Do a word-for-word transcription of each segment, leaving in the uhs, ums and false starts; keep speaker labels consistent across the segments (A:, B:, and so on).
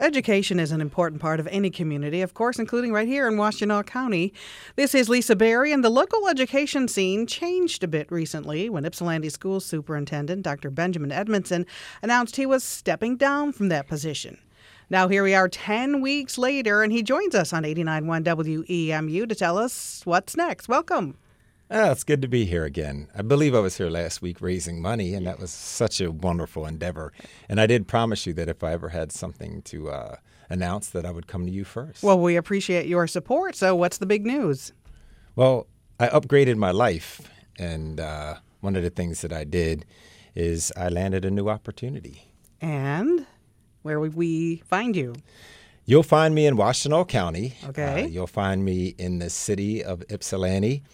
A: Education is an important part of any community, of course, including right here in Washtenaw County. This is Lisa Berry, and the local education scene changed a bit recently when Ypsilanti School Superintendent Doctor Benjamin Edmondson announced he was stepping down from that position. Now here we are ten weeks later, and he joins us on eighty-nine point one W E M U to tell us what's next. Welcome.
B: Oh, it's good to be here again. I believe I was here last week raising money, and that was such a wonderful endeavor. And I did promise you that if I ever had something to uh, announce, that I would come to you first.
A: Well, we appreciate your support. So what's the big news?
B: Well, I upgraded my life, and uh, one of the things that I did is I landed a new opportunity.
A: And where would we find you?
B: You'll find me in Washtenaw County.
A: Okay.
B: Uh, you'll find me in the city of Ypsilanti.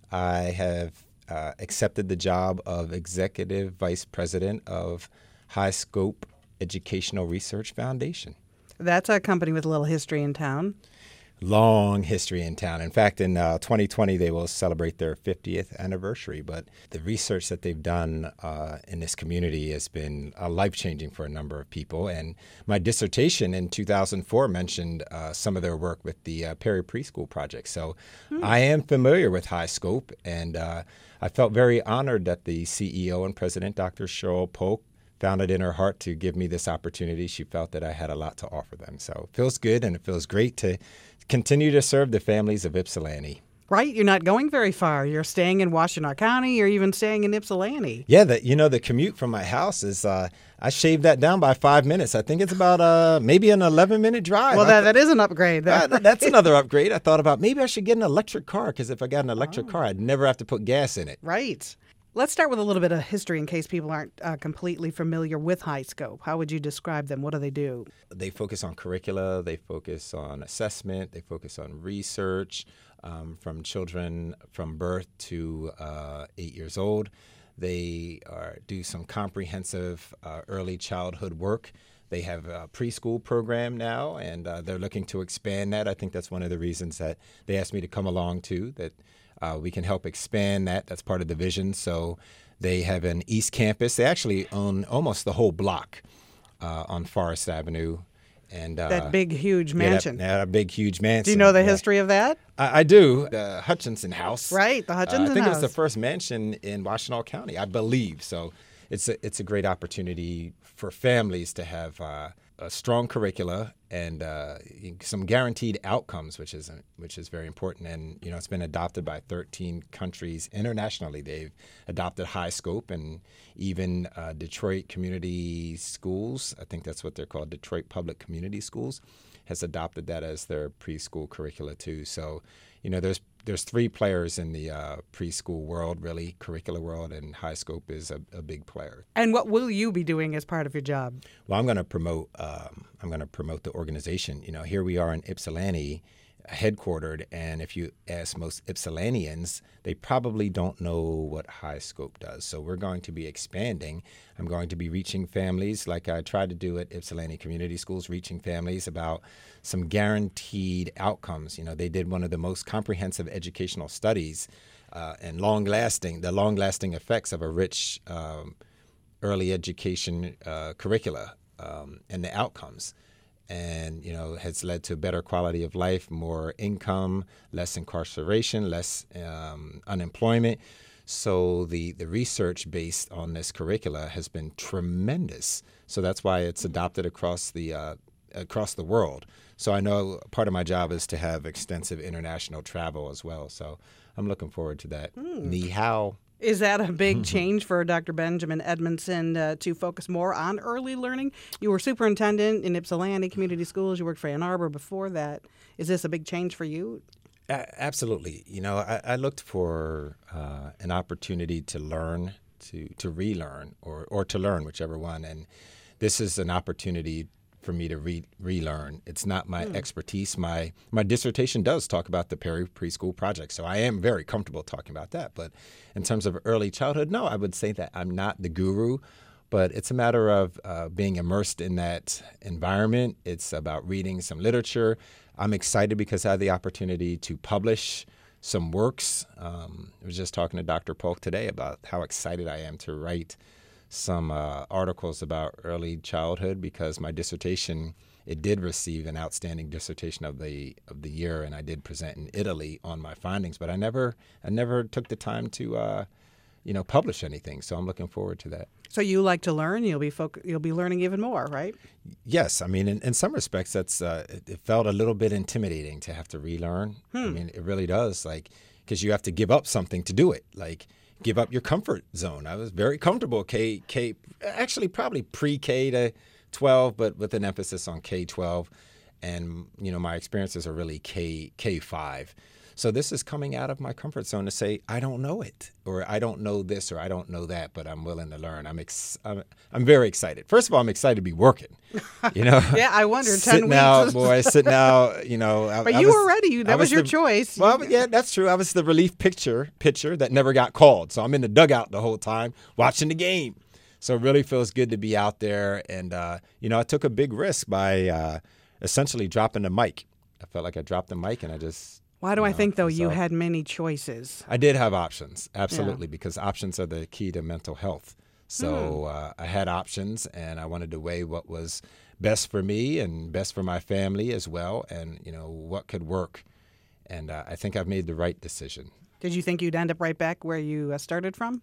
B: I have uh, accepted the job of Executive Vice President of High Scope Educational Research Foundation.
A: That's a company with a little history in town.
B: Long history in town. In fact, in uh, twenty twenty, they will celebrate their fiftieth anniversary. But the research that they've done uh, in this community has been uh, life-changing for a number of people. And my dissertation in two thousand four mentioned uh, some of their work with the uh, Perry Preschool Project. So hmm. I am familiar with High Scope, and uh, I felt very honored that the C E O and president, Doctor Cheryl Polk, found it in her heart to give me this opportunity. She felt that I had a lot to offer them. So it feels good, and it feels great to continue to serve the families of Ypsilanti.
A: Right? You're not going very far. You're staying in Washtenaw County. You're even staying in Ypsilanti.
B: Yeah, the, you know, the commute from my house is, uh, I shaved that down by five minutes. I think it's about uh, maybe an eleven-minute drive.
A: Well, that, that is an upgrade.
B: Uh, that's another upgrade. I thought about maybe I should get an electric car, because if I got an electric oh. car, I'd never have to put gas in it.
A: Right. Let's start with a little bit of history in case people aren't uh, completely familiar with High Scope. How would you describe them? What do they do?
B: They focus on curricula. They focus on assessment. They focus on research um, from children from birth to uh, eight years old. They are, do some comprehensive uh, early childhood work. They have a preschool program now, and uh, they're looking to expand that. I think that's one of the reasons that they asked me to come along, too, that Uh, we can help expand that. That's part of the vision. So they have an East Campus. They actually own almost the whole block uh, on Forest Avenue. And uh,
A: that big, huge mansion.
B: Yeah, that, that big, huge mansion.
A: Do you know the
B: yeah.
A: history of that?
B: I, I do. The Hutchinson House.
A: Right, the Hutchinson House.
B: Uh, I think
A: House.
B: it was the first mansion in Washtenaw County, I believe. So it's a, it's a great opportunity for families to have uh, a strong curricula and uh, some guaranteed outcomes, which is which is very important. And you know, it's been adopted by thirteen countries internationally. They've adopted High Scope, and even uh, Detroit Community Schools, I think that's what they're called, Detroit Public Community Schools, has adopted that as their preschool curricula too. So, you know, there's there's three players in the uh, preschool world, really, curricular world, and High Scope is a, a big player.
A: And what will you be doing as part of your job?
B: Well, I'm going to promote. Um, I'm going to promote the organization. You know, here we are in Ypsilanti, headquartered, and if you ask most Ypsilantians, they probably don't know what High Scope does. So we're going to be expanding. I'm going to be reaching families like I tried to do at Ypsilanti Community Schools, reaching families about some guaranteed outcomes. You know, they did one of the most comprehensive educational studies uh, and long-lasting, the long-lasting effects of a rich um, early education uh, curricula um, and the outcomes. And, you know, has led to better quality of life, more income, less incarceration, less um, unemployment. So the, the research based on this curricula has been tremendous. So that's why it's adopted across the uh, across the world. So I know part of my job is to have extensive international travel as well. So I'm looking forward to that. Mm. Ni hao.
A: Is that a big change for Doctor Benjamin Edmondson uh, to focus more on early learning? You were superintendent in Ypsilanti Community Schools. You worked for Ann Arbor before that. Is this a big change for you?
B: Uh, absolutely. You know, I, I looked for uh, an opportunity to learn, to to relearn, or or to learn, whichever one. And this is an opportunity for me to re- relearn. It's not my mm. expertise. My my dissertation does talk about the Perry Preschool Project, so I am very comfortable talking about that. But in terms of early childhood, no, I would say that I'm not the guru, but it's a matter of uh, being immersed in that environment. It's about reading some literature. I'm excited because I had the opportunity to publish some works. Um, I was just talking to Doctor Polk today about how excited I am to write some uh, articles about early childhood because my dissertation it did receive an outstanding dissertation of the of the year, and I did present in Italy on my findings. But I never I never took the time to uh, you know publish anything. So I'm looking forward to that.
A: So you like to learn. You'll be foc- you'll be learning even more, right?
B: Yes, I mean, in, in some respects, that's uh, it, it felt a little bit intimidating to have to relearn. Hmm. I mean, it really does, like because you have to give up something to do it, like. Give up your comfort zone. I was very comfortable K K actually probably pre-K to twelve, but with an emphasis on K twelve, and you know my experiences are really K K five. So this is coming out of my comfort zone to say I don't know it, or I don't know this, or I don't know that, but I'm willing to learn. I'm ex- I'm, I'm very excited. First of all, I'm excited to be working. You know,
A: yeah, I wonder. ten
B: sitting
A: weeks.
B: out, boy, sitting out. You know, I,
A: but
B: I
A: you
B: was,
A: were ready. That was, was your
B: the,
A: choice.
B: Well, yeah, that's true. I was the relief pitcher pitcher that never got called, so I'm in the dugout the whole time watching the game. So it really feels good to be out there, and uh, you know, I took a big risk by uh, essentially dropping the mic. I felt like I dropped the mic, and I just.
A: Why do
B: you
A: I
B: know,
A: think, though, you
B: so,
A: had many choices?
B: I did have options, absolutely,
A: yeah.
B: because options are the key to mental health. So hmm. uh, I had options, and I wanted to weigh what was best for me and best for my family as well, and you know what could work. And uh, I think I've made the right decision.
A: Did you think you'd end up right back where you uh, started from?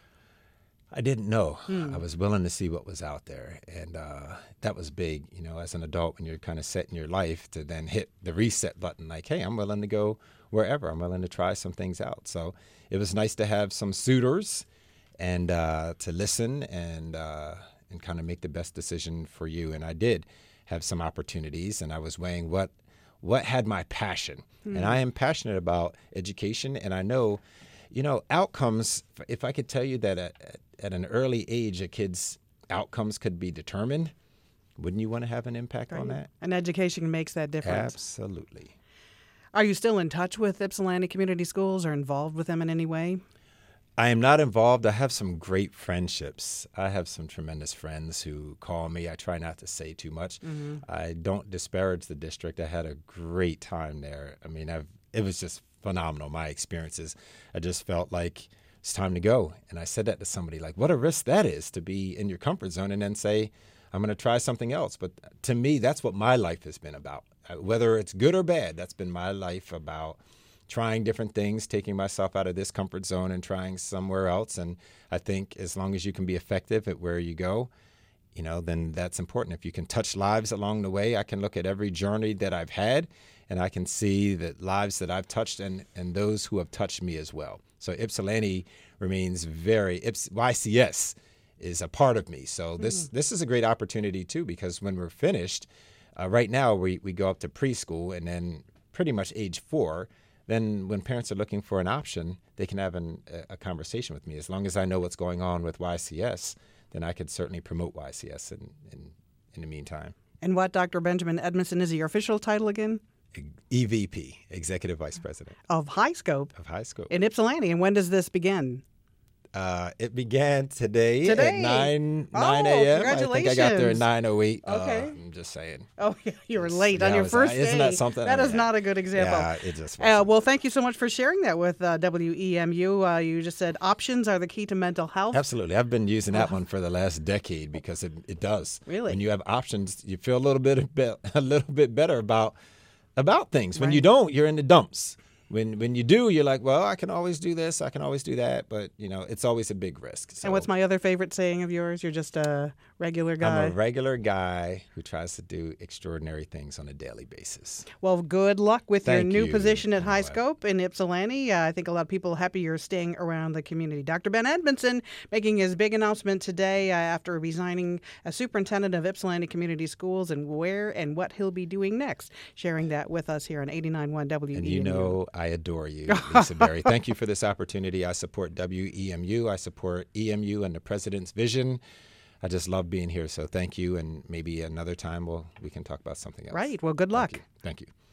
B: I didn't know.
A: Hmm.
B: I was willing to see what was out there, and uh, that was big. You know, as an adult, when you're kind of set in your life, to then hit the reset button, like, hey, I'm willing to go wherever. I'm willing to try some things out. So it was nice to have some suitors, and uh, to listen and uh, and kind of make the best decision for you. And I did have some opportunities, and I was weighing what what had my passion. Hmm. And I am passionate about education, and I know, you know, outcomes. If I could tell you that at, at an early age, a kid's outcomes could be determined, wouldn't you want to have an impact
A: right.
B: on that?
A: And education makes that difference.
B: Absolutely.
A: Are you still in touch with Ypsilanti Community Schools or involved with them in any way?
B: I am not involved. I have some great friendships. I have some tremendous friends who call me. I try not to say too much. Mm-hmm. I don't disparage the district. I had a great time there. I mean, I've, it was just phenomenal, my experiences. I just felt like it's time to go. And I said that to somebody, like, what a risk that is to be in your comfort zone and then say, I'm going to try something else. But to me, that's what my life has been about. Whether it's good or bad, that's been my life about trying different things, taking myself out of this comfort zone and trying somewhere else. And I think as long as you can be effective at where you go, you know, then that's important. If you can touch lives along the way, I can look at every journey that I've had and I can see the lives that I've touched and, and those who have touched me as well. So Ypsilanti remains very, Ips, Y C S is a part of me. So this, mm-hmm. this is a great opportunity too, because when we're finished, uh, right now we, we go up to preschool and then pretty much age four. Then when parents are looking for an option, they can have an, a conversation with me. As long as I know what's going on with Y C S, then I could certainly promote Y C S in, in, in the meantime.
A: And what, Doctor Benjamin Edmondson, is your official title again?
B: E V P, Executive Vice President.
A: Of HighScope.
B: Of HighScope.
A: In Ypsilanti. And when does this begin?
B: Uh, it began today,
A: today?
B: at nine
A: oh,
B: nine a.m.
A: Congratulations.
B: I think I got there at nine oh eight.
A: Okay.
B: Uh, I'm just saying.
A: Oh, yeah, you were late
B: yeah,
A: on your
B: was,
A: first
B: uh,
A: day.
B: Isn't that something?
A: That
B: I
A: is
B: mean,
A: not a good example.
B: Yeah, it just
A: uh, Well, thank you so much for sharing that with uh, W E M U. Uh, you just said options are the key to mental health.
B: Absolutely. I've been using that one for the last decade because it, it does.
A: Really?
B: When you have options, you feel a little bit a little bit better about about things. When
A: right.
B: you don't, you're in the dumps. When when you do, you're like, well, I can always do this, I can always do that, but you know, it's always a big risk. So,
A: and what's my other favorite saying of yours? You're just a regular guy.
B: I'm a regular guy who tries to do extraordinary things on a daily basis.
A: Well, good luck with
B: Thank
A: your new
B: you.
A: position at
B: Oh,
A: HighScope in Ypsilanti. Uh, I think a lot of people are happy you're staying around the community. Doctor Ben Edmondson making his big announcement today uh, after resigning as superintendent of Ypsilanti Community Schools and where and what he'll be doing next, sharing that with us here on eighty-nine point one W E M U.
B: And you know I adore you, Lisa Berry. Thank you for this opportunity. I support W E M U. I support E M U and the president's vision. I just love being here. So thank you. And maybe another time we'll, we can talk about something else.
A: Right. Well, good luck.
B: Thank you. Thank you.